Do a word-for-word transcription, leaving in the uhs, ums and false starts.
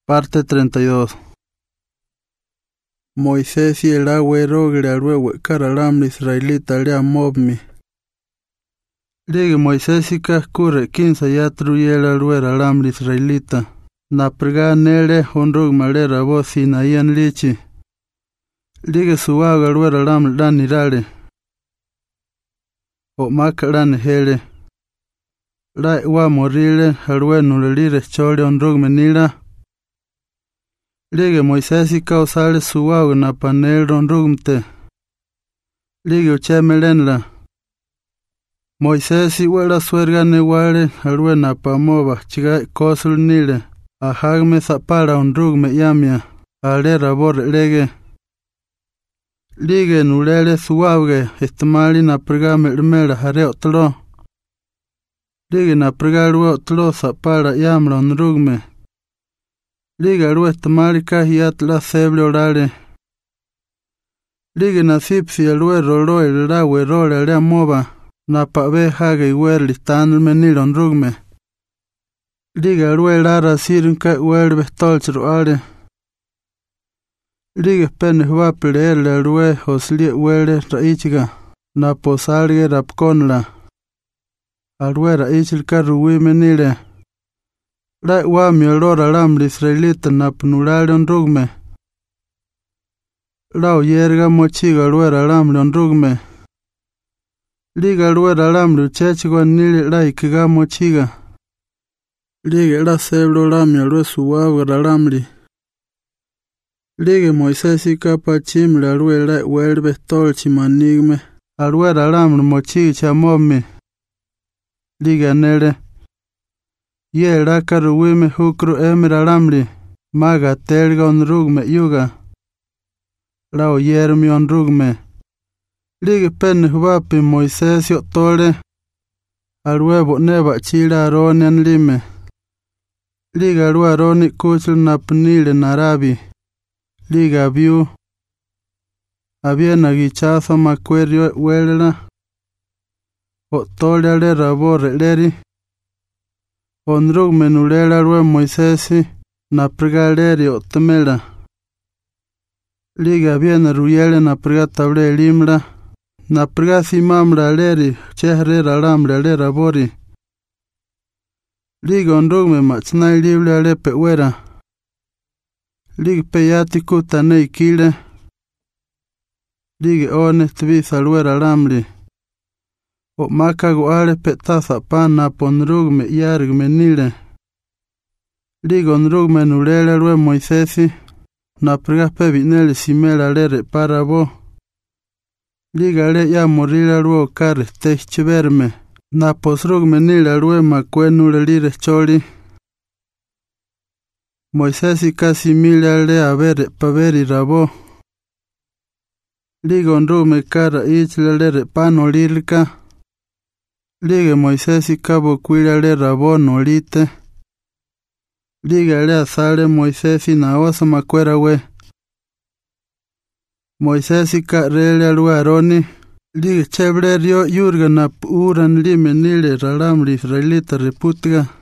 Parte treinta y dos. Moisés y el agua rogre alwe karalam israelita lea mobmi. Ligue Moisés y cascure quince yatru y el alwe alam israelita. Na prega nele honrug malera voz y nayan lichi. Ligue su agua alwe alam dan irale. O makaran hele. La wa morile alwe nulire chole honrug menila. Ligue Moisés y causale su agua na panel ronrugmte. Ligue uchemelenla. Moisés y huela suerga neguare alwe na pamova chiga kosul nile. A hagme zapara onrugme yamia. Ale rabor lege. Ligue nulele su auge estamali na pregame hermela jare otlo. Ligue na pregalwe otlo zapara yamla onrugme. Liga alwe estamali kahiat la seble orale. Liga nasipsi alwe rolo el lawe role alea mova. Na pabe hage iwer listan el menilon rugme. Liga alwe lara sirun ka iwer bestolchro ale. Liga spenne huapele el alwe hoslie wele raichiga. Na posalge rapkonla. Alwe raichil ka ruwi menile. La wa mi olor alam israelita na pnulale onrugme. La o yerga mochiga alwera alam onrugme. Liga alwera alam luchechigo nili la ikiga mochiga. Liga la seblo la mi alwe suwaga alamli. Liga Moisés y capachim la alwe la welbe stolchi manigme. Alwera alam mochiga chamomi. Liga nele. Ye raka ruwime hukru emra lamli. Maga telga onrugme yuga. Lao yermi onrugme. Ligue penne huapi Moisés yo tole. Alwebo neba chila aronian lime. Liga alwa aroni kuchul napnile narabi. Liga abiu. Abiena gichazo makwerio welela. O tole ale rabore leri. Onrug menulela alwe Moisés na pregaleri otemela. Liga bien ruyele na prega table limla. Na prega simamla leri chehre ralamla le rabori. Liga onrug me machna lible ale pewera. Liga peyati kutane ikile. Liga one tvis alwera lamli. O makago ale petasa pan na ponrug me yarg menile. Liga onrug menulele alwe Moisés. Na prega pebinele simela lere parabo. Liga le ya morile alwe okare techverme. Na posrug menile alwe makwenule lire choli. Moisés casi mile ale avere paveri rabo. Liga onrug me cara ichle lere pano lirka. Liga Moisés y cabo cuila le rabo nolite. Liga le asale Moisés y naosa macuera we. Moisés y carrele alwe aroni. Liga cheblerio yurga na uran lime nile ralam israelita reputga.